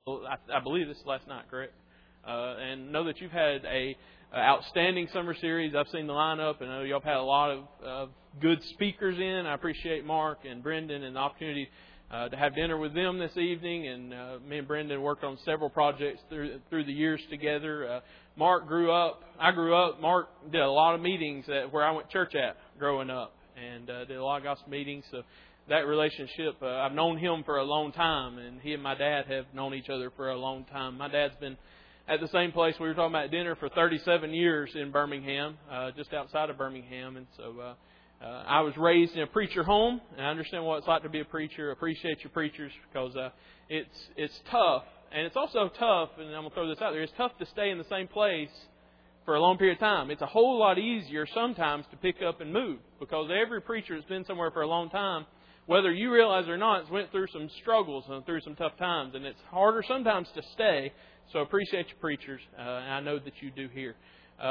I believe this is last night, correct? And know that you've had a outstanding summer series. I've seen the lineup, and I know y'all have had a lot of good speakers in. I appreciate Mark and Brendan and the opportunity to have dinner with them this evening. And me and Brendan worked on several projects through the years together. Mark grew up. I grew up. Mark did a lot of meetings where I went to church at growing up, and did a lot of gospel meetings. So that relationship, I've known him for a long time, and he and my dad have known each other for a long time. My dad's been at the same place we were talking about at dinner for 37 years in Birmingham, just outside of Birmingham. And so I was raised in a preacher home, and I understand what it's like to be a preacher. I appreciate your preachers because it's tough. And it's also tough, and I'm going to throw this out there, it's tough to stay in the same place for a long period of time. It's a whole lot easier sometimes to pick up and move because every preacher that's been somewhere for a long time, whether you realize it or not, has went through some struggles and through some tough times. And it's harder sometimes to stay. So I appreciate you preachers, and I know that you do here.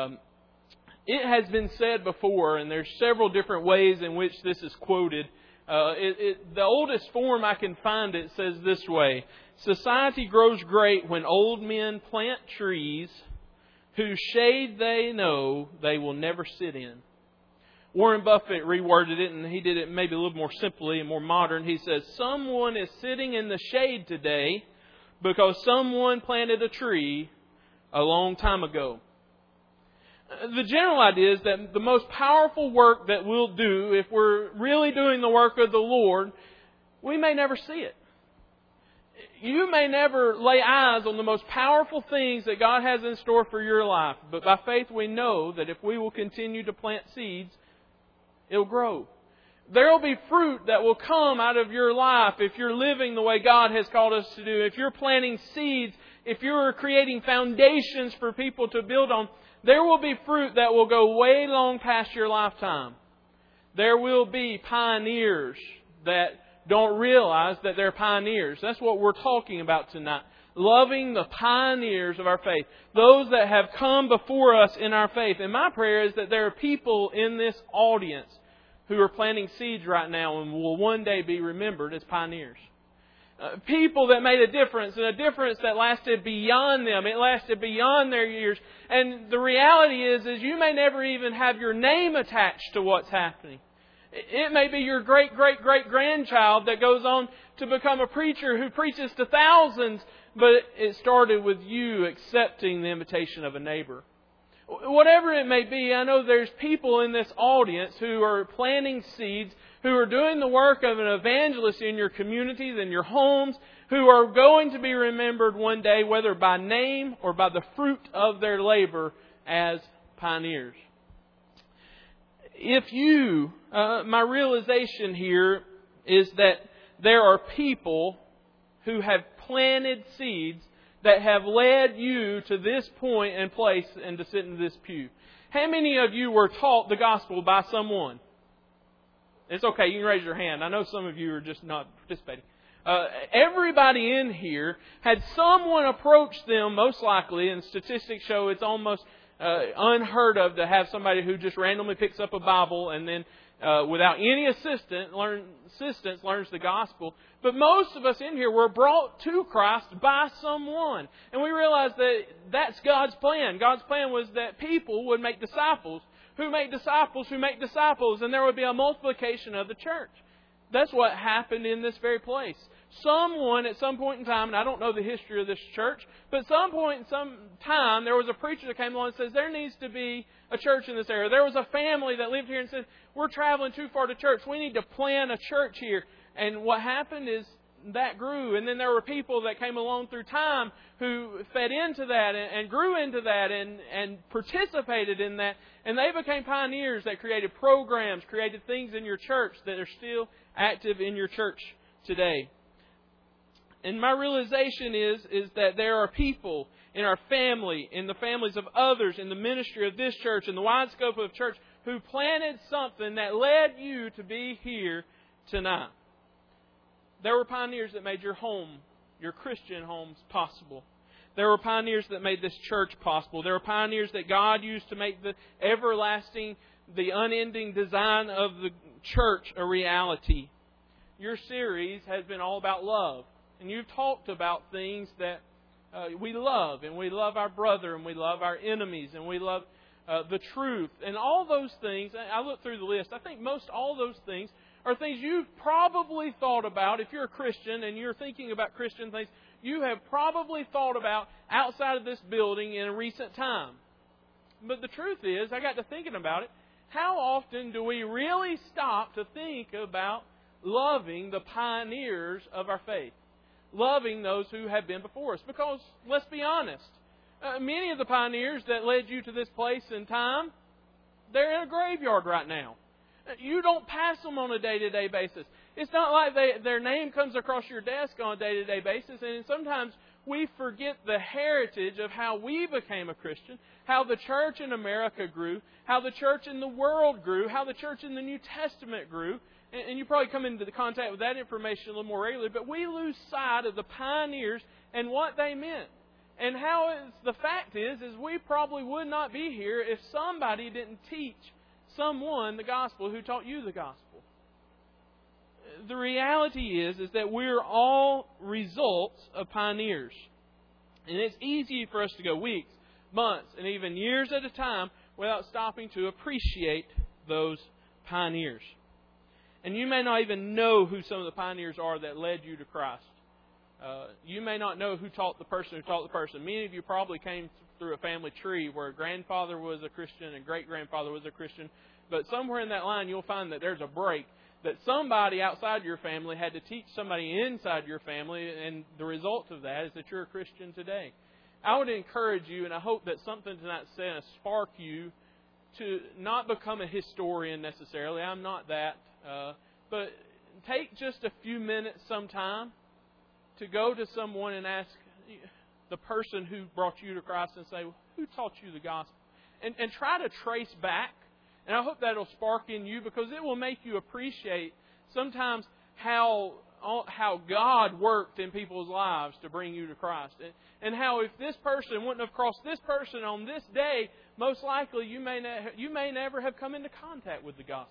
It has been said before, and there's several different ways in which this is quoted. The oldest form I can find it says this way: society grows great when old men plant trees whose shade they know they will never sit in. Warren Buffett reworded it, and he did it maybe a little more simply and more modern. He says, someone is sitting in the shade today because someone planted a tree a long time ago. The general idea is that the most powerful work that we'll do, if we're really doing the work of the Lord, we may never see it. You may never lay eyes on the most powerful things that God has in store for your life. But by faith we know that if we will continue to plant seeds, it'll grow. There will be fruit that will come out of your life if you're living the way God has called us to do. If you're planting seeds, if you're creating foundations for people to build on, there will be fruit that will go way long past your lifetime. There will be pioneers that don't realize that they're pioneers. That's what we're talking about tonight. Loving the pioneers of our faith. Those that have come before us in our faith. And my prayer is that there are people in this audience who are planting seeds right now and will one day be remembered as pioneers. People that made a difference, and a difference that lasted beyond them. It lasted beyond their years. And the reality is you may never even have your name attached to what's happening. It may be your great-great-great-grandchild that goes on to become a preacher who preaches to thousands, but it started with you accepting the invitation of a neighbor. Whatever it may be, I know there's people in this audience who are planting seeds, who are doing the work of an evangelist in your communities, in your homes, who are going to be remembered one day, whether by name or by the fruit of their labor as pioneers. My realization here is that there are people who have planted seeds that have led you to this point and place and to sit in this pew. How many of you were taught the gospel by someone? It's okay, you can raise your hand. I know some of you are just not participating. Everybody in here had someone approach them, most likely, and statistics show it's almost unheard of to have somebody who just randomly picks up a Bible and then without any assistance learns the gospel. But most of us in here were brought to Christ by someone. And we realize that that's God's plan. God's plan was that people would make disciples who make disciples who make disciples, and there would be a multiplication of the church. That's what happened in this very place. Someone at some point in time, and I don't know the history of this church, but at some point in some time, there was a preacher that came along and says, there needs to be a church in this area. There was a family that lived here and said, we're traveling too far to church. We need to plant a church here. And what happened is that grew. And then there were people that came along through time who fed into that and grew into that and participated in that. And they became pioneers that created programs, created things in your church that are still active in your church today. And my realization is that there are people in our family, in the families of others, in the ministry of this church, in the wide scope of church, who planted something that led you to be here tonight. There were pioneers that made your home, your Christian homes, possible. There were pioneers that made this church possible. There were pioneers that God used to make the everlasting, the unending design of the church a reality. Your series has been all about love. And you've talked about things that we love. And we love our brother, and we love our enemies, and we love the truth. And all those things, I looked through the list, I think most all those things are things you've probably thought about. If you're a Christian and you're thinking about Christian things, you have probably thought about outside of this building in a recent time. But the truth is, I got to thinking about it, how often do we really stop to think about loving the pioneers of our faith? Loving those who have been before us? Because, let's be honest, many of the pioneers that led you to this place in time, they're in a graveyard right now. You don't pass them on a day-to-day basis. It's not like their name comes across your desk on a day-to-day basis, and sometimes we forget the heritage of how we became a Christian, how the church in America grew, how the church in the world grew, how the church in the New Testament grew. And you probably come into contact with that information a little more regularly, but we lose sight of the pioneers and what they meant. And the fact is we probably would not be here if somebody didn't teach someone the gospel who taught you the gospel. The reality is that we're all results of pioneers. And it's easy for us to go weeks, months, and even years at a time without stopping to appreciate those pioneers. And you may not even know who some of the pioneers are that led you to Christ. You may not know who taught the person who taught the person. Many of you probably came through a family tree where grandfather was a Christian and great-grandfather was a Christian. But somewhere in that line you'll find that there's a break. That somebody outside your family had to teach somebody inside your family, and the result of that is that you're a Christian today. I would encourage you, and I hope that something tonight said spark you to not become a historian necessarily. I'm not that. But take just a few minutes sometime to go to someone and ask the person who brought you to Christ and say, who taught you the gospel? And try to trace back. And I hope that will spark in you, because it will make you appreciate sometimes how God worked in people's lives to bring you to Christ. And how if this person wouldn't have crossed this person on this day, most likely you may never have come into contact with the gospel.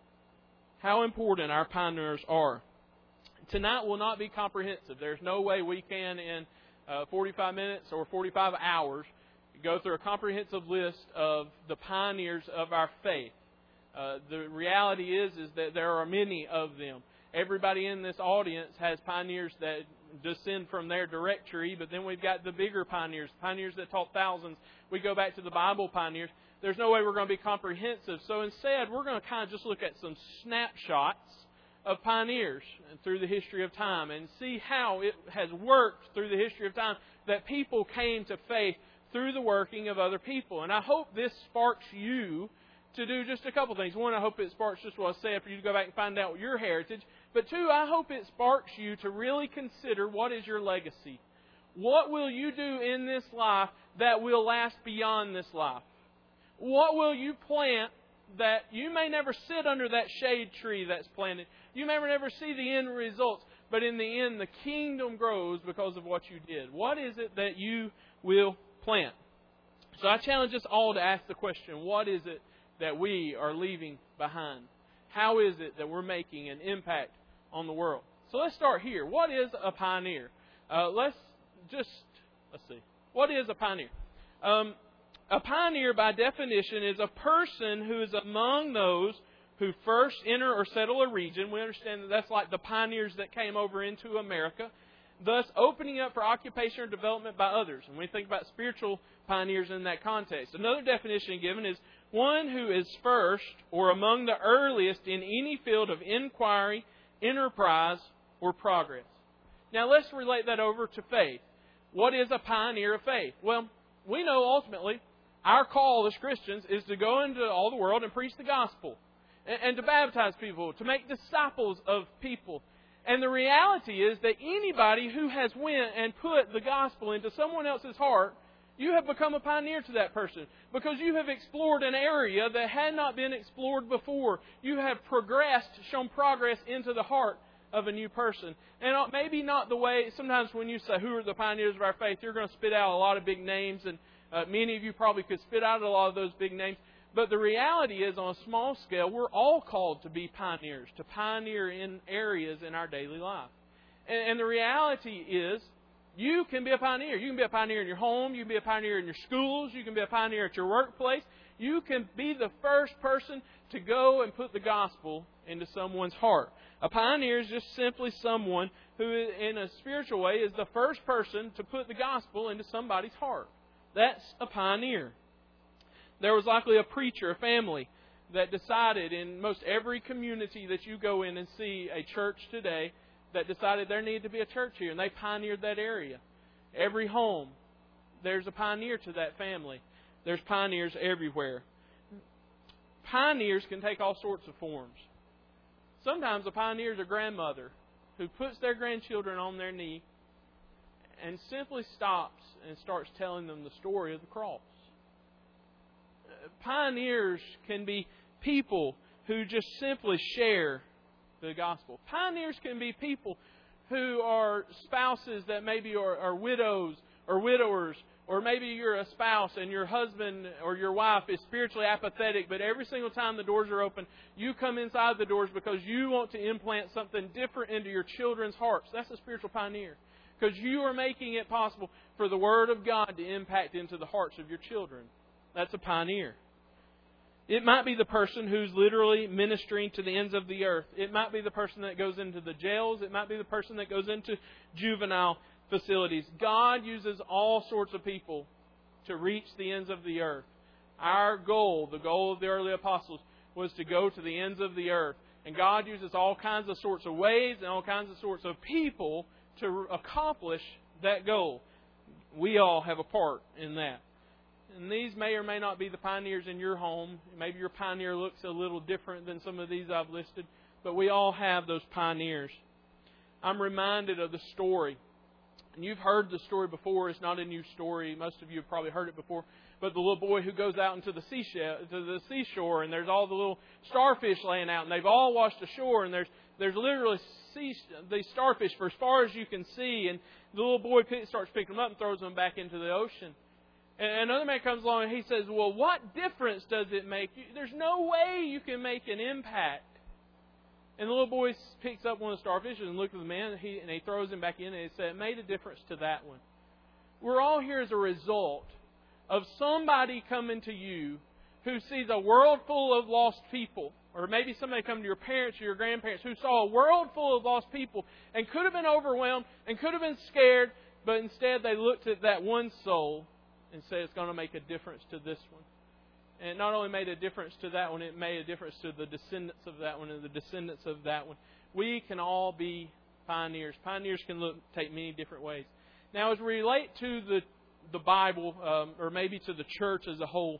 How important our pioneers are. Tonight will not be comprehensive. There's no way we can, in 45 minutes or 45 hours, go through a comprehensive list of the pioneers of our faith. The reality is that there are many of them. Everybody in this audience has pioneers that descend from their direct tree, but then we've got the bigger pioneers that taught thousands. We go back to the Bible pioneers. There's no way we're going to be comprehensive. So instead, we're going to kind of just look at some snapshots of pioneers through the history of time and see how it has worked through the history of time that people came to faith through the working of other people. And I hope this sparks you to do just a couple things. One, I hope it sparks just what I said for you to go back and find out your heritage. But two, I hope it sparks you to really consider what is your legacy. What will you do in this life that will last beyond this life? What will you plant that you may never sit under that shade tree that's planted? You may never see the end results, but in the end, the kingdom grows because of what you did. What is it that you will plant? So I challenge us all to ask the question, what is it that we are leaving behind? How is it that we're making an impact on the world? So let's start here. What is a pioneer? Let's see. What is a pioneer? A pioneer, by definition, is a person who is among those who first enter or settle a region. We understand that that's like the pioneers that came over into America, thus opening up for occupation or development by others. And we think about spiritual pioneers in that context. Another definition given is one who is first or among the earliest in any field of inquiry, enterprise, or progress. Now let's relate that over to faith. What is a pioneer of faith? Well, we know ultimately our call as Christians is to go into all the world and preach the gospel and to baptize people, to make disciples of people. And the reality is that anybody who has went and put the gospel into someone else's heart, you have become a pioneer to that person because you have explored an area that had not been explored before. You have progressed, shown progress into the heart of a new person. And maybe not the way, sometimes when you say, who are the pioneers of our faith, you're going to spit out a lot of big names, and many of you probably could spit out a lot of those big names. But the reality is, on a small scale, we're all called to be pioneers, to pioneer in areas in our daily life. And the reality is, you can be a pioneer. You can be a pioneer in your home. You can be a pioneer in your schools. You can be a pioneer at your workplace. You can be the first person to go and put the gospel into someone's heart. A pioneer is just simply someone who, in a spiritual way, is the first person to put the gospel into somebody's heart. That's a pioneer. There was likely a preacher, a family, that decided in most every community that you go in and see a church today, that decided there needed to be a church here, and they pioneered that area. Every home, there's a pioneer to that family. There's pioneers everywhere. Pioneers can take all sorts of forms. Sometimes a pioneer is a grandmother who puts their grandchildren on their knee and simply stops and starts telling them the story of the cross. Pioneers can be people who just simply share the gospel. Pioneers can be people who are spouses that maybe are widows or widowers, or maybe you're a spouse and your husband or your wife is spiritually apathetic, but every single time the doors are open, you come inside the doors because you want to implant something different into your children's hearts. That's a spiritual pioneer, because you are making it possible for the Word of God to impact into the hearts of your children. That's a pioneer. It might be the person who's literally ministering to the ends of the earth. It might be the person that goes into the jails. It might be the person that goes into juvenile facilities. God uses all sorts of people to reach the ends of the earth. Our goal, the goal of the early apostles, was to go to the ends of the earth. And God uses all kinds of sorts of ways and all kinds of sorts of people to accomplish that goal. We all have a part in that. And these may or may not be the pioneers in your home. Maybe your pioneer looks a little different than some of these I've listed. But we all have those pioneers. I'm reminded of the story. And you've heard the story before. It's not a new story. Most of you have probably heard it before. But the little boy who goes out into the seashore, and there's all the little starfish laying out, and they've all washed ashore, and there's literally these starfish for as far as you can see, and the little boy starts picking them up and throws them back into the ocean. And another man comes along and he says, well, what difference does it make? There's no way you can make an impact. And the little boy picks up one of the starfish and looks at the man, and he throws him back in, and he said, it made a difference to that one. We're all here as a result of somebody coming to you who sees a world full of lost people. Or maybe somebody come to your parents or your grandparents who saw a world full of lost people and could have been overwhelmed and could have been scared, but instead they looked at that one soul and said it's going to make a difference to this one. And it not only made a difference to that one, it made a difference to the descendants of that one and the descendants of that one. We can all be pioneers. Pioneers can take many different ways. Now, as we relate to the Bible, or maybe to the church as a whole,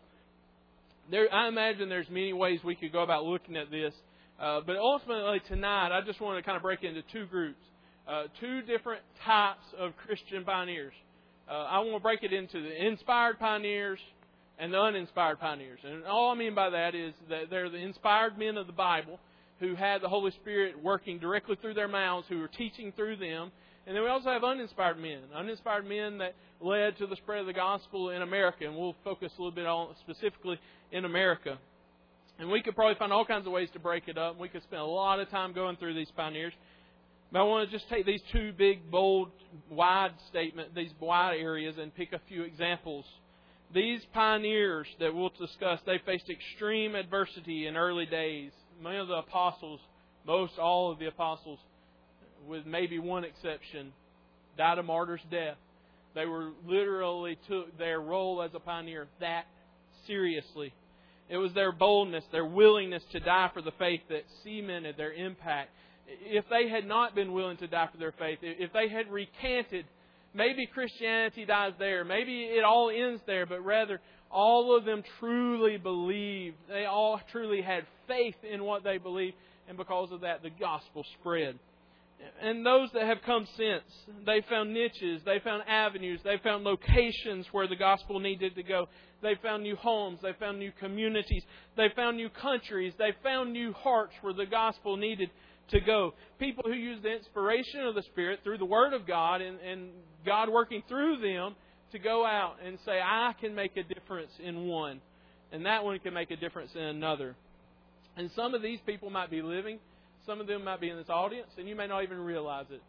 I imagine there's many ways we could go about looking at this. But ultimately tonight, I just want to kind of break it into two groups. Two different types of Christian pioneers. I want to break it into the inspired pioneers and the uninspired pioneers. And all I mean by that is that they're the inspired men of the Bible who had the Holy Spirit working directly through their mouths, who were teaching through them. And then we also have uninspired men that led to the spread of the gospel in America. And we'll focus a little bit on specifically in America. And we could probably find all kinds of ways to break it up. We could spend a lot of time going through these pioneers. But I want to just take these two big, bold, wide these wide areas, and pick a few examples. These pioneers that we'll discuss, they faced extreme adversity in early days. Many of the apostles, most all of the apostles, with maybe one exception, died a martyr's death. They literally took their role as a pioneer that seriously. It was their boldness, their willingness to die for the faith that cemented their impact. If they had not been willing to die for their faith, if they had recanted, maybe Christianity dies there. Maybe it all ends there, but rather all of them truly believed. They all truly had faith in what they believed, and because of that, the gospel spread. And those that have come since, they found niches, they found avenues, they found locations where the gospel needed to go. They found new homes, they found new communities, they found new countries, they found new hearts where the gospel needed to go. People who use the inspiration of the Spirit through the Word of God and God working through them to go out and say, I can make a difference in one, and that one can make a difference in another. And some of these people might be living. Some of them might be in this audience, and you may not even realize it.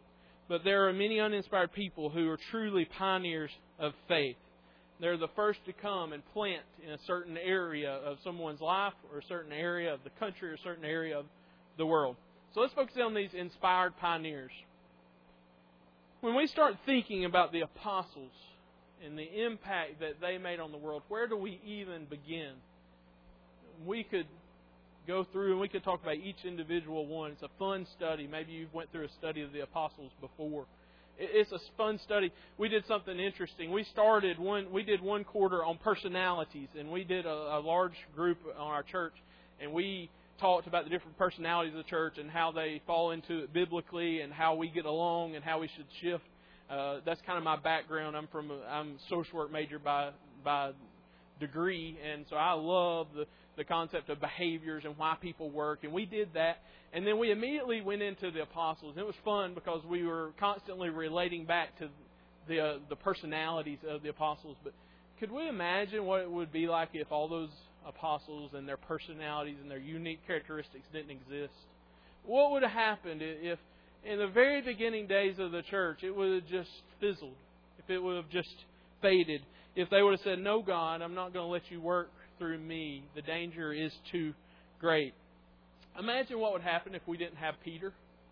But there are many uninspired people who are truly pioneers of faith. They're the first to come and plant in a certain area of someone's life, or a certain area of the country, or a certain area of the world. So let's focus on these inspired pioneers. When we start thinking about the apostles and the impact that they made on the world, where do we even begin? We could go through and we could talk about each individual one. It's a fun study. Maybe you've went through a study of the apostles before. It's a fun study. We did something interesting. We did one quarter on personalities, and we did a large group on our church, and we talked about the different personalities of the church and how they fall into it biblically and how we get along and how we should shift. That's kind of my background. I'm a social work major by degree, and so I love the concept of behaviors and why people work, and we did that. And then we immediately went into the apostles. And it was fun because we were constantly relating back to the personalities of the apostles. But could we imagine what it would be like if all those apostles and their personalities and their unique characteristics didn't exist? What would have happened if in the very beginning days of the church it would have just fizzled? If it would have just faded? If they would have said, "No, God, I'm not going to let you work through me. The danger is too great." Imagine what would happen if we didn't have Peter.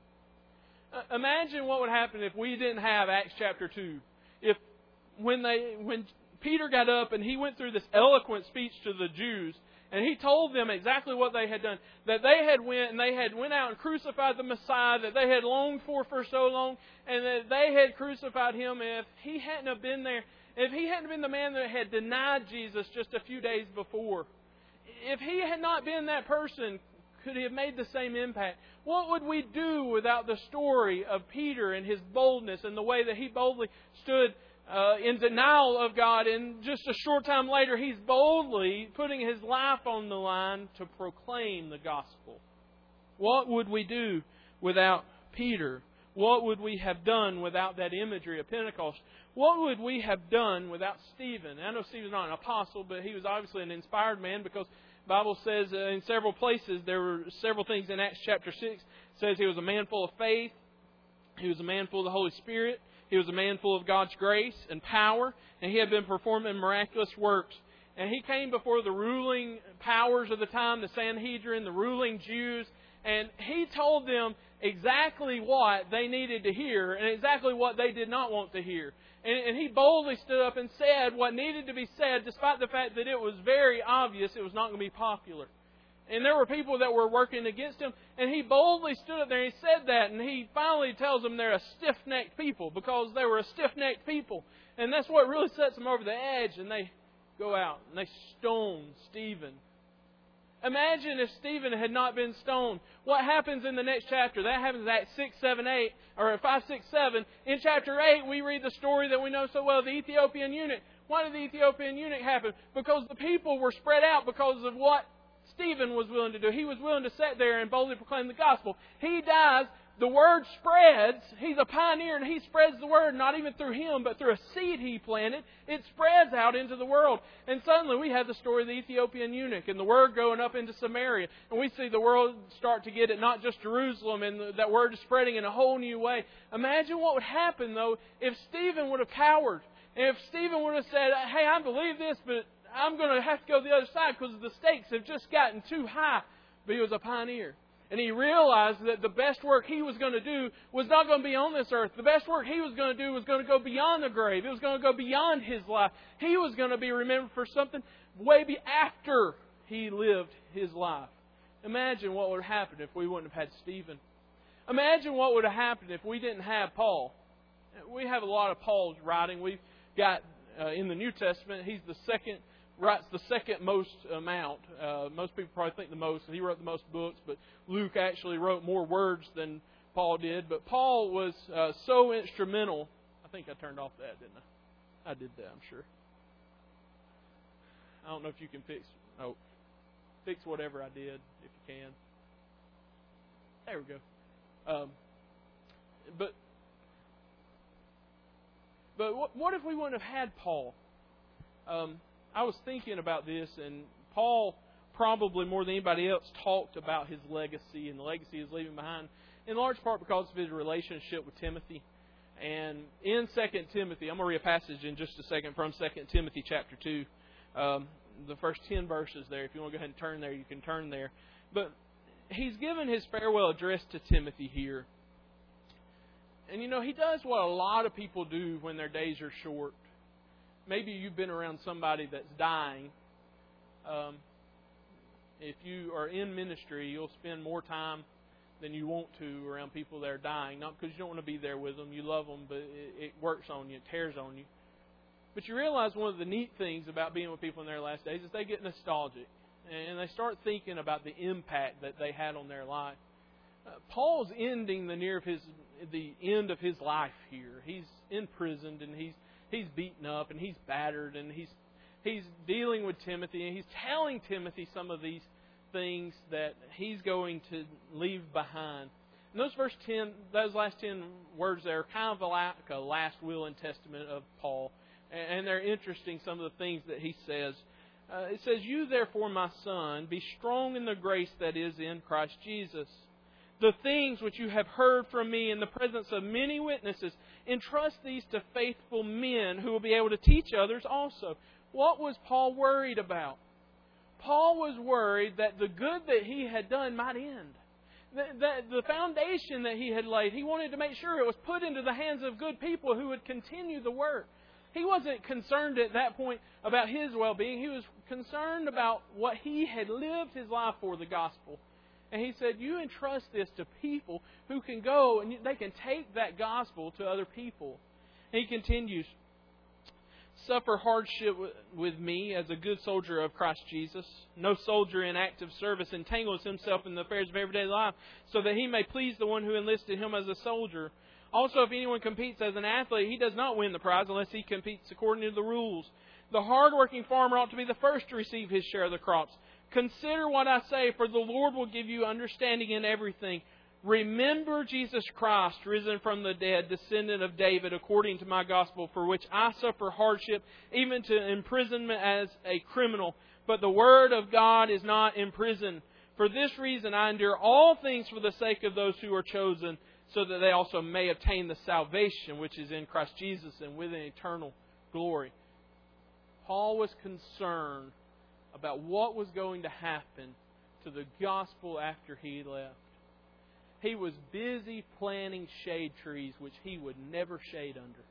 Imagine what would happen if we didn't have Acts chapter 2. If when Peter got up and he went through this eloquent speech to the Jews, and he told them exactly what they had done, that they had went out and crucified the Messiah that they had longed for so long, and that they had crucified Him. If he hadn't have been there, if he hadn't been the man that had denied Jesus just a few days before, if he had not been that person, could he have made the same impact? What would we do without the story of Peter and his boldness and the way that he boldly stood in denial of God, and just a short time later he's boldly putting his life on the line to proclaim the gospel? What would we do without Peter? What would we have done without that imagery of Pentecost? What would we have done without Stephen? I know Stephen's not an apostle, but he was obviously an inspired man, because the Bible says in several places, there were several things in Acts chapter 6, says he was a man full of faith, he was a man full of the Holy Spirit, he was a man full of God's grace and power, and he had been performing miraculous works. And he came before the ruling powers of the time, the Sanhedrin, the ruling Jews, and he told them exactly what they needed to hear and exactly what they did not want to hear. And he boldly stood up and said what needed to be said, despite the fact that it was very obvious it was not going to be popular. And there were people that were working against him, and he boldly stood up there and he said that, and he finally tells them they're a stiff-necked people, because they were a stiff-necked people. And that's what really sets them over the edge, and they go out and they stone Stephen. Imagine if Stephen had not been stoned. What happens in the next chapter? That happens at 6, 7, 8, or 5, 6, 7. In chapter 8, we read the story that we know so well, the Ethiopian eunuch. Why did the Ethiopian eunuch happen? Because the people were spread out because of what Stephen was willing to do. He was willing to sit there and boldly proclaim the gospel. He dies. The word spreads. He's a pioneer, and he spreads the word, not even through him, but through a seed he planted. It spreads out into the world. And suddenly we have the story of the Ethiopian eunuch and the word going up into Samaria. And we see the world start to get it, not just Jerusalem, and that word is spreading in a whole new way. Imagine what would happen, though, if Stephen would have cowered. And if Stephen would have said, "Hey, I believe this, but I'm going to have to go the other side because the stakes have just gotten too high." But he was a pioneer. And he realized that the best work he was going to do was not going to be on this earth. The best work he was going to do was going to go beyond the grave. It was going to go beyond his life. He was going to be remembered for something way after he lived his life. Imagine what would have happened if we wouldn't have had Stephen. Imagine what would have happened if we didn't have Paul. We have a lot of Paul's writing. We've got in the New Testament, he's writes the second most amount. Most people probably think the most. He wrote the most books, but Luke actually wrote more words than Paul did. But Paul was so instrumental. I think I turned off that, didn't I? I did that, I'm sure. I don't know if you can fix whatever I did, if you can. There we go. But what if we wouldn't have had Paul? I was thinking about this, and Paul probably more than anybody else talked about his legacy and the legacy he was leaving behind, in large part because of his relationship with Timothy. And in 2 Timothy, I'm going to read a passage in just a second from 2 Timothy chapter 2. The first 10 verses there. If you want to go ahead and turn there, you can turn there. But he's given his farewell address to Timothy here. And he does what a lot of people do when their days are short. Maybe you've been around somebody that's dying. If you are in ministry, you'll spend more time than you want to around people that are dying. Not because you don't want to be there with them. You love them, but it works on you. It tears on you. But you realize one of the neat things about being with people in their last days is they get nostalgic. And they start thinking about the impact that they had on their life. Paul's ending the end of his life here. He's imprisoned and he's beaten up and he's battered and he's dealing with Timothy and he's telling Timothy some of these things that he's going to leave behind. And those last 10 words there are kind of like a last will and testament of Paul. And they're interesting, some of the things that he says. It says, "You therefore, my son, be strong in the grace that is in Christ Jesus. The things which you have heard from me in the presence of many witnesses, entrust these to faithful men who will be able to teach others also." What was Paul worried about? Paul was worried that the good that he had done might end. The foundation that he had laid, he wanted to make sure it was put into the hands of good people who would continue the work. He wasn't concerned at that point about his well-being. He was concerned about what he had lived his life for, the gospel. And he said, you entrust this to people who can go and they can take that gospel to other people. And he continues, "Suffer hardship with me as a good soldier of Christ Jesus. No soldier in active service entangles himself in the affairs of everyday life, so that he may please the one who enlisted him as a soldier. Also, if anyone competes as an athlete, he does not win the prize unless he competes according to the rules. The hard-working farmer ought to be the first to receive his share of the crops. Consider what I say, for the Lord will give you understanding in everything. Remember Jesus Christ, risen from the dead, descendant of David, according to my gospel, for which I suffer hardship, even to imprisonment as a criminal. But the word of God is not imprisoned. For this reason I endure all things for the sake of those who are chosen, so that they also may obtain the salvation which is in Christ Jesus and with an eternal glory." Paul was concerned about what was going to happen to the gospel after he left. He was busy planting shade trees which he would never shade under.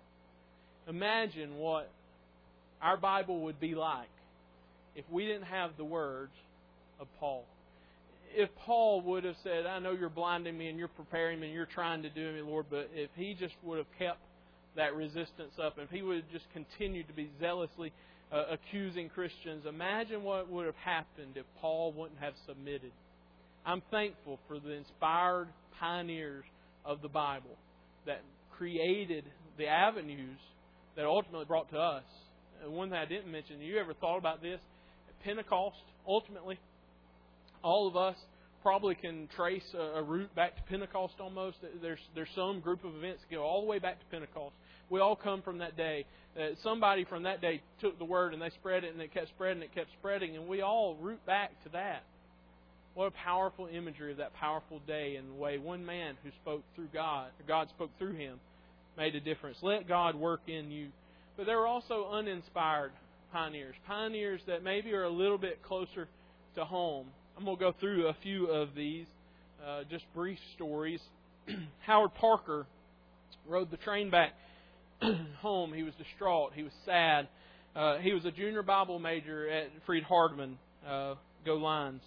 Imagine what our Bible would be like if we didn't have the words of Paul. If Paul would have said, "I know you're blinding me and you're preparing me and you're trying to do me, Lord," but if he just would have kept that resistance up, if he would have just continued to be zealously accusing Christians, imagine what would have happened if Paul wouldn't have submitted. I'm thankful for the inspired pioneers of the Bible that created the avenues that ultimately brought to us. One thing I didn't mention, you ever thought about this? At Pentecost, ultimately, all of us probably can trace a route back to Pentecost almost. There's some group of events that go all the way back to Pentecost. We all come from that day. Somebody from that day took the word and they spread it and it kept spreading, and we all root back to that. What a powerful imagery of that powerful day and the way one man who spoke through God, or God spoke through him, made a difference. Let God work in you. But there were also uninspired pioneers that maybe are a little bit closer to home. I'm going to go through a few of these, just brief stories. Howard Parker rode the train back home. He was distraught. He was sad. He was a junior Bible major at Freed-Hardeman. Go Lions.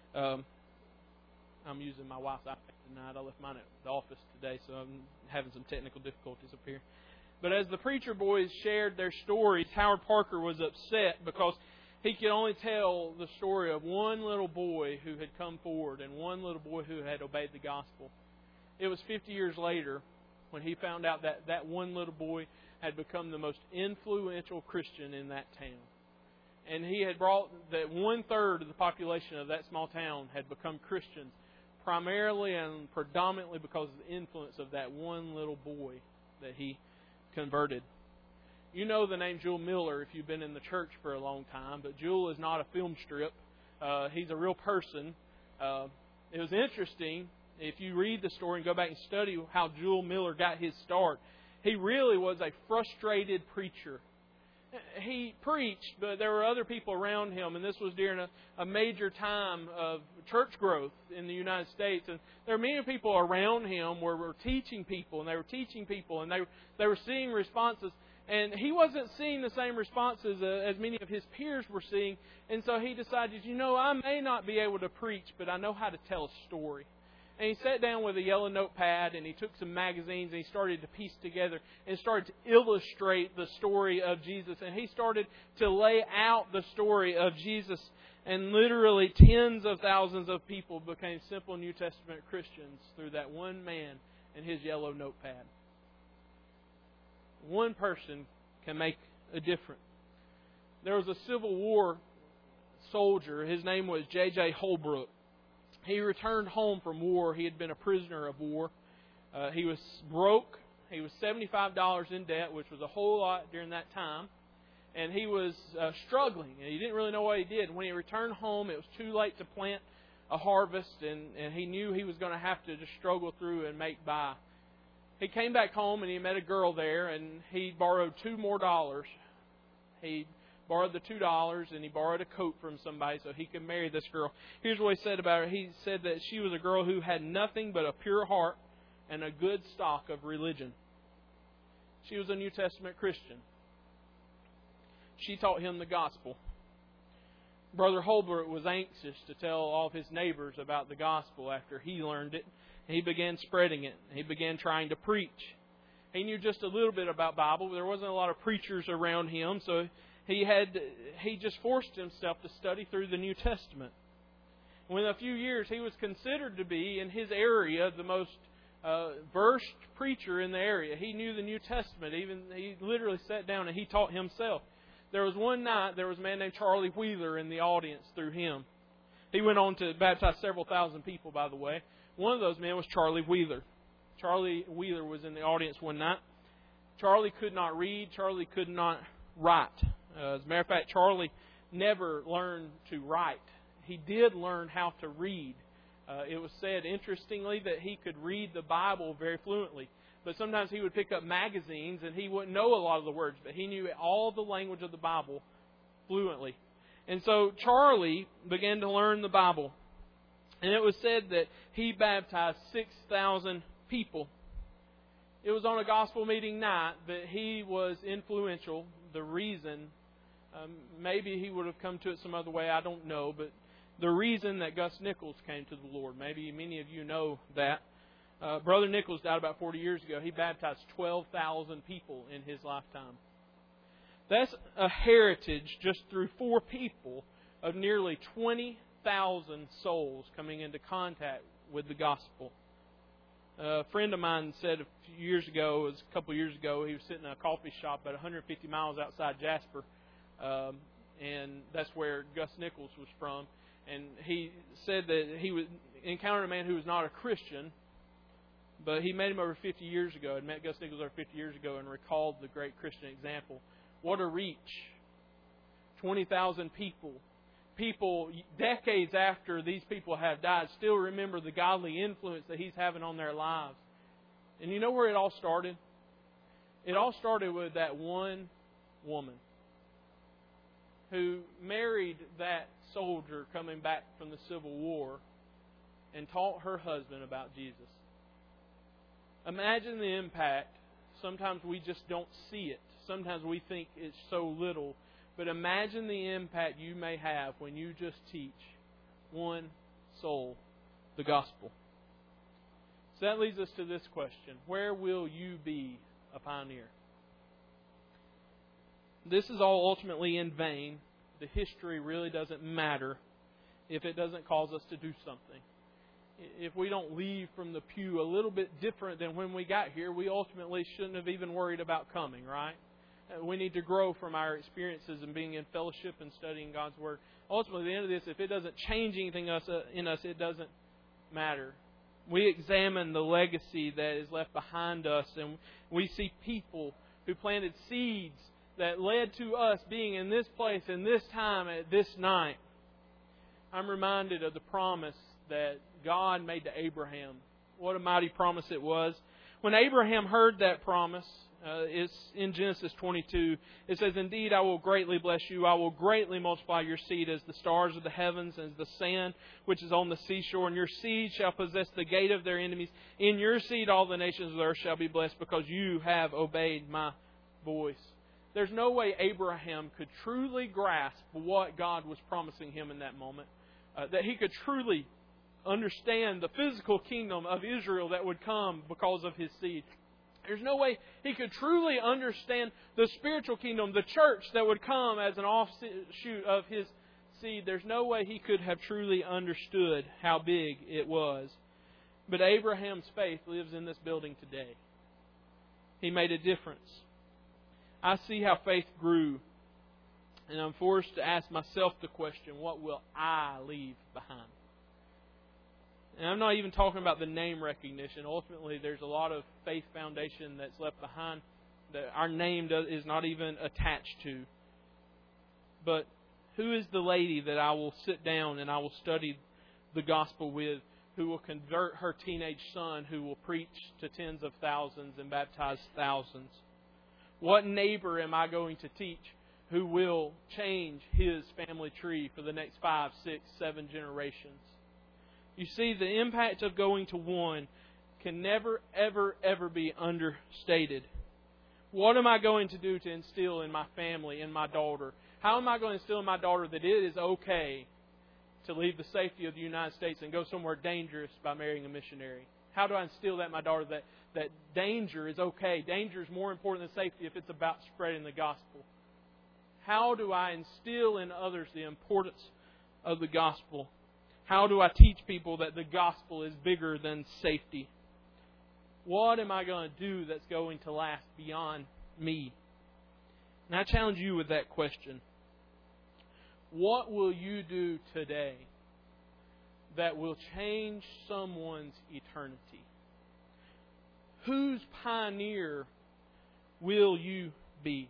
I'm using my wife's iPad tonight. I left mine at the office today, so I'm having some technical difficulties up here. But as the preacher boys shared their stories, Howard Parker was upset because he could only tell the story of one little boy who had come forward and one little boy who had obeyed the gospel. It was 50 years later when he found out that that one little boy had become the most influential Christian in that town. And he had brought that 1/3 of the population of that small town had become Christians, primarily and predominantly because of the influence of that one little boy that he converted. You know the name Jewel Miller if you've been in the church for a long time, but Jewel is not a film strip. He's a real person. It was interesting, if you read the story and go back and study how Jewel Miller got his start. He really was a frustrated preacher. He preached, but there were other people around him, and this was during a major time of church growth in the United States. And there were many people around him were teaching people, and they were teaching people, and they were seeing responses. And he wasn't seeing the same responses as many of his peers were seeing. And so he decided, I may not be able to preach, but I know how to tell a story. And he sat down with a yellow notepad and he took some magazines and he started to piece together and started to illustrate the story of Jesus. And he started to lay out the story of Jesus. And literally tens of thousands of people became simple New Testament Christians through that one man and his yellow notepad. One person can make a difference. There was a Civil War soldier. His name was J.J. Holbrook. He returned home from war. He had been a prisoner of war. He was broke. He was $75 in debt, which was a whole lot during that time. And he was struggling, and he didn't really know what he did. When he returned home, it was too late to plant a harvest, and he knew he was going to have to just struggle through and make by. He came back home, and he met a girl there, and he borrowed $2 more. He borrowed the $2, and he borrowed a coat from somebody so he could marry this girl. Here's what he said about her. He said that she was a girl who had nothing but a pure heart and a good stock of religion. She was a New Testament Christian. She taught him the gospel. Brother Holbrook was anxious to tell all of his neighbors about the gospel after he learned it. He began spreading it. He began trying to preach. He knew just a little bit about Bible. There wasn't a lot of preachers around him, so he just forced himself to study through the New Testament. Within a few years, he was considered to be, in his area, the most versed preacher in the area. He knew the New Testament. He literally sat down and he taught himself. There was one night, there was a man named Charlie Wheeler in the audience through him. He went on to baptize several thousand people, by the way. One of those men was Charlie Wheeler. Charlie Wheeler was in the audience one night. Charlie could not read. Charlie could not write. As a matter of fact, Charlie never learned to write. He did learn how to read. It was said, interestingly, that he could read the Bible very fluently. But sometimes he would pick up magazines and he wouldn't know a lot of the words, but he knew all the language of the Bible fluently. And so Charlie began to learn the Bible. And it was said that he baptized 6,000 people. It was on a gospel meeting night that he was influential. The reason, maybe he would have come to it some other way, I don't know, but the reason that Gus Nichols came to the Lord, maybe many of you know that. Brother Nichols died about 40 years ago. He baptized 12,000 people in his lifetime. That's a heritage just through 4 people of nearly 20,000 souls coming into contact with the gospel. A friend of mine said a couple of years ago, he was sitting in a coffee shop about 150 miles outside Jasper, and that's where Gus Nichols was from. And he said that he would encounter a man who was not a Christian, but he met him over 50 years ago, and met Gus Nichols over 50 years ago, and recalled the great Christian example. What a reach. 20,000 people. People, decades after these people have died, still remember the godly influence that he's having on their lives. And you know where it all started? It all started with that one woman who married that soldier coming back from the Civil War and taught her husband about Jesus. Imagine the impact. Sometimes we just don't see it. Sometimes we think it's so little. But imagine the impact you may have when you just teach one soul the gospel. So that leads us to this question. Where will you be a pioneer? This is all ultimately in vain. The history really doesn't matter if it doesn't cause us to do something. If we don't leave from the pew a little bit different than when we got here, we ultimately shouldn't have even worried about coming, right? We need to grow from our experiences and being in fellowship and studying God's Word. Ultimately, at the end of this, if it doesn't change anything in us, it doesn't matter. We examine the legacy that is left behind us, and we see people who planted seeds that led to us being in this place, in this time, at this night. I'm reminded of the promise that God made to Abraham. What a mighty promise it was. When Abraham heard that promise, It's in Genesis 22. It says, "Indeed, I will greatly bless you. I will greatly multiply your seed as the stars of the heavens, as the sand which is on the seashore. And your seed shall possess the gate of their enemies. In your seed all the nations of the earth shall be blessed, because you have obeyed my voice." There's no way Abraham could truly grasp what God was promising him in that moment. That he could truly understand the physical kingdom of Israel that would come because of his seed. There's no way he could truly understand the spiritual kingdom, the church that would come as an offshoot of his seed. There's no way he could have truly understood how big it was. But Abraham's faith lives in this building today. He made a difference. I see how faith grew, and I'm forced to ask myself the question, what will I leave behind? And I'm not even talking about the name recognition. Ultimately, there's a lot of faith foundation that's left behind that our name is not even attached to. But who is the lady that I will sit down and I will study the gospel with, who will convert her teenage son, who will preach to tens of thousands and baptize thousands? What neighbor am I going to teach who will change his family tree for the next 5, 6, 7 generations? You see, the impact of going to one can never, ever, ever be understated. What am I going to do to instill in my family, in my daughter? How am I going to instill in my daughter that it is okay to leave the safety of the United States and go somewhere dangerous by marrying a missionary? How do I instill that in my daughter that danger is okay? Danger is more important than safety if it's about spreading the gospel. How do I instill in others the importance of the gospel? How do I teach people that the gospel is bigger than safety? What am I going to do that's going to last beyond me? And I challenge you with that question. What will you do today that will change someone's eternity? Whose pioneer will you be?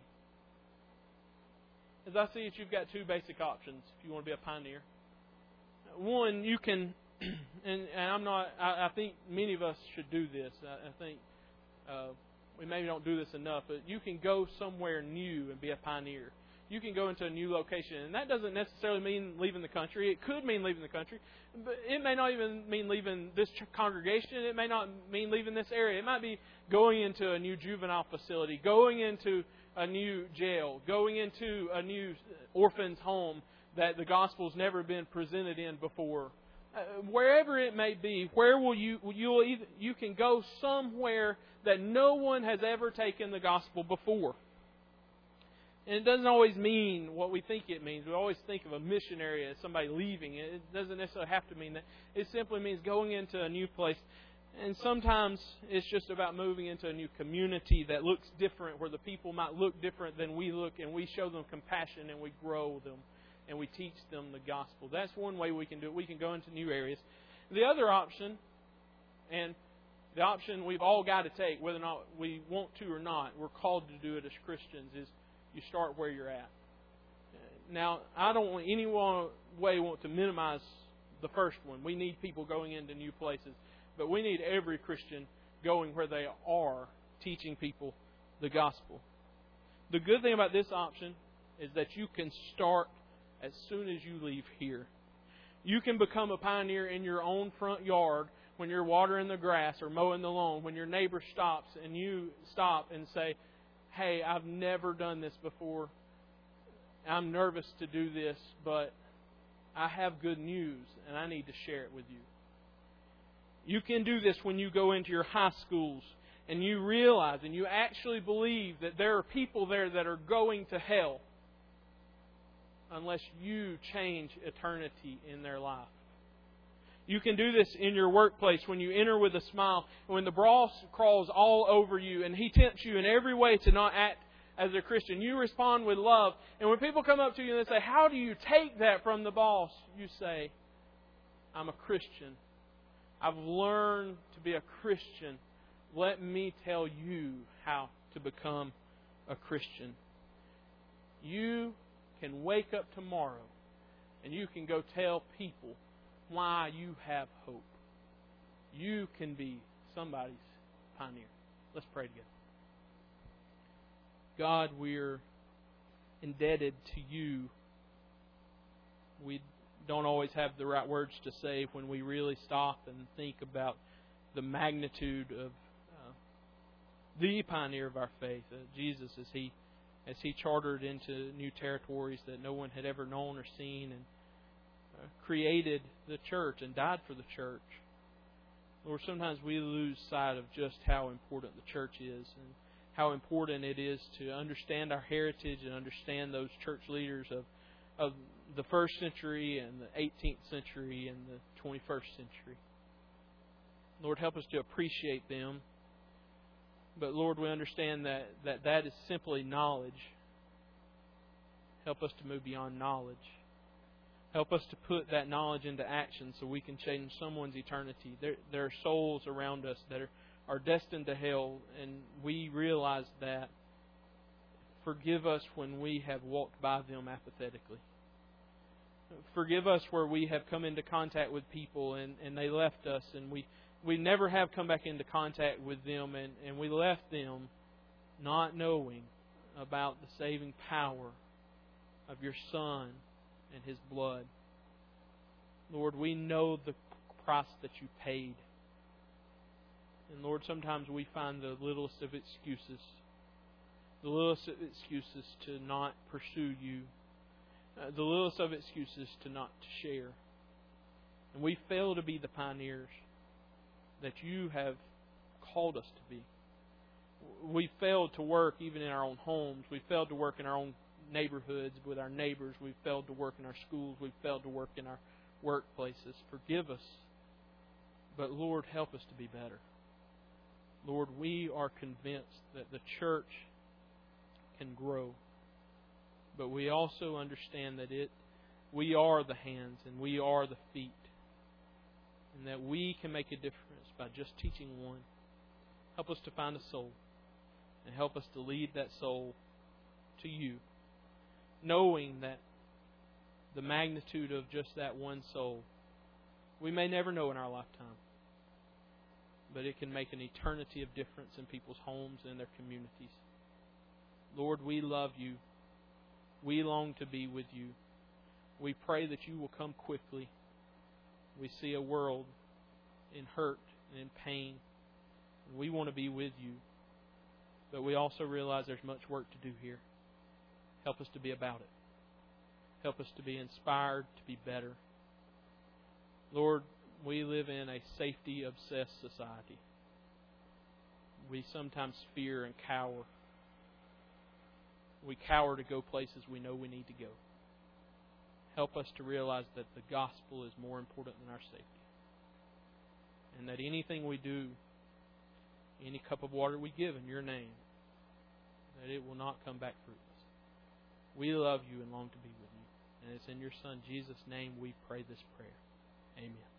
As I see it, you've got two basic options if you want to be a pioneer. One, you can, and I think many of us should do this. I think we maybe don't do this enough, but you can go somewhere new and be a pioneer. You can go into a new location, and that doesn't necessarily mean leaving the country. It could mean leaving the country, but it may not even mean leaving this congregation. It may not mean leaving this area. It might be going into a new juvenile facility, going into a new jail, going into a new orphan's home that the gospel's never been presented in before. Wherever it may be, where will you can go somewhere that no one has ever taken the gospel before. And it doesn't always mean what we think it means. We always think of a missionary as somebody leaving. It doesn't necessarily have to mean that. It simply means going into a new place. And sometimes it's just about moving into a new community that looks different, where the people might look different than we look, and we show them compassion and we grow them and we teach them the gospel. That's one way we can do it. We can go into new areas. The other option, and the option we've all got to take, whether or not we want to or not, we're called to do it as Christians, is you start where you're at. Now, I don't in any way want to minimize the first one. We need people going into new places. But we need every Christian going where they are, teaching people the gospel. The good thing about this option is that you can start as soon as you leave here. You can become a pioneer in your own front yard when you're watering the grass or mowing the lawn, when your neighbor stops and you stop and say, "Hey, I've never done this before. I'm nervous to do this, but I have good news and I need to share it with you." You can do this when you go into your high schools and you realize and you actually believe that there are people there that are going to hell unless you change eternity in their life. You can do this in your workplace when you enter with a smile, when the boss crawls all over you and he tempts you in every way to not act as a Christian. You respond with love. And when people come up to you and they say, "How do you take that from the boss?" You say, "I'm a Christian. I've learned to be a Christian. Let me tell you how to become a Christian." You can wake up tomorrow and you can go tell people why you have hope. You can be somebody's pioneer. Let's pray together. God, we're indebted to You. We don't always have the right words to say when we really stop and think about the magnitude of the pioneer of our faith, Jesus, as He chartered into new territories that no one had ever known or seen, and created the church and died for the church. Lord, sometimes we lose sight of just how important the church is, and how important it is to understand our heritage and understand those church leaders of the 1st century and the 18th century and the 21st century. Lord, help us to appreciate them. But Lord, we understand that is simply knowledge. Help us to move beyond knowledge. Help us to put that knowledge into action so we can change someone's eternity. There are souls around us that are destined to hell, and we realize that. Forgive us when we have walked by them apathetically. Forgive us where we have come into contact with people and they left us, and we never have come back into contact with them, and we left them not knowing about the saving power of Your Son and His blood. Lord, we know the price that You paid. And Lord, sometimes we find the littlest of excuses. The littlest of excuses to not pursue You. The littlest of excuses to not to share. And we fail to be the pioneers that You have called us to be. We failed to work even in our own homes. We failed to work in our own neighborhoods with our neighbors. We failed to work in our schools. We failed to work in our workplaces. Forgive us. But Lord, help us to be better. Lord, we are convinced that the church can grow. But we also understand that we are the hands and we are the feet. And that we can make a difference by just teaching one. Help us to find a soul. And help us to lead that soul to You. Knowing that the magnitude of just that one soul, we may never know in our lifetime. But it can make an eternity of difference in people's homes and their communities. Lord, we love You. We long to be with You. We pray that You will come quickly. We see a world in hurt and in pain. And we want to be with You. But we also realize there's much work to do here. Help us to be about it. Help us to be inspired to be better. Lord, we live in a safety-obsessed society. We sometimes fear and cower. We cower to go places we know we need to go. Help us to realize that the gospel is more important than our safety. And that anything we do, any cup of water we give in Your name, that it will not come back fruitless. We love You and long to be with You. And it's in Your Son, Jesus' name, we pray this prayer. Amen.